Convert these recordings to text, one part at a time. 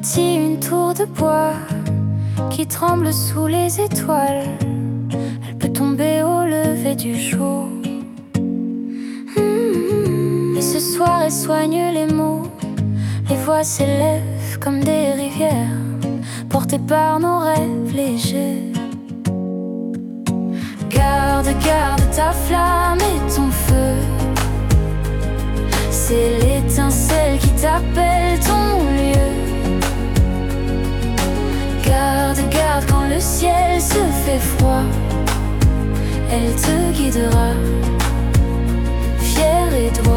bâti une tour de bois qui tremble sous les étoiles. Elle peut tomber au lever du jour. Et ce soir elle soigne les mots. Les voix s'élèvent comme des rivières, portées par nos rêves légers. Garde, garde ta flamme et ton feu. C'est l'étincelle qui t'appelle ton lieu. Garde, garde quand le ciel se fait froid. Elle te guidera, fier et droit.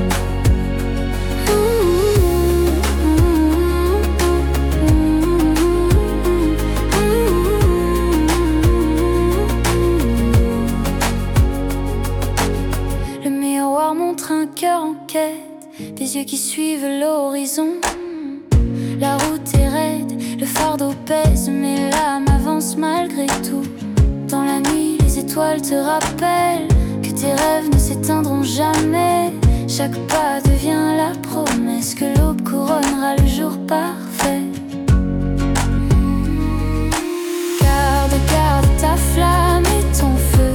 Le miroir montre un cœur en quête, des yeux qui suivent l'horizon. La route est raide, le fardeau pèse, mais l'âme avance malgré tout. Dans la nuit, les étoiles te rappellent que tes rêves ne s'éteindront jamais. Chaque pas devient la promesse que l'aube couronnera le jour parfait. Garde, garde ta flamme et ton feu.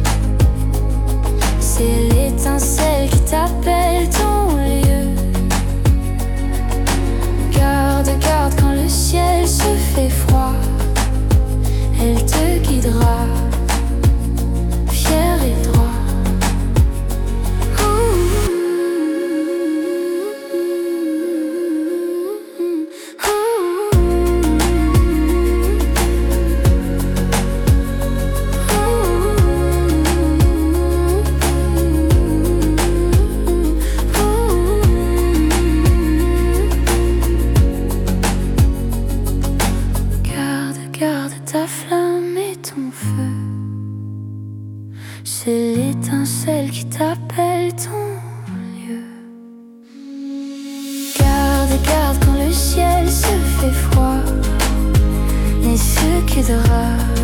C'est l'étincelle qui t'appelle ton lieu. Garde, garde quand le ciel se fait froid. Elle te guidera, fier et droit. Ta flamme et ton feu, c'est l'étincelle qui t'appelle ton lieu. Garde, garde quand le ciel se fait froid, et se guidera.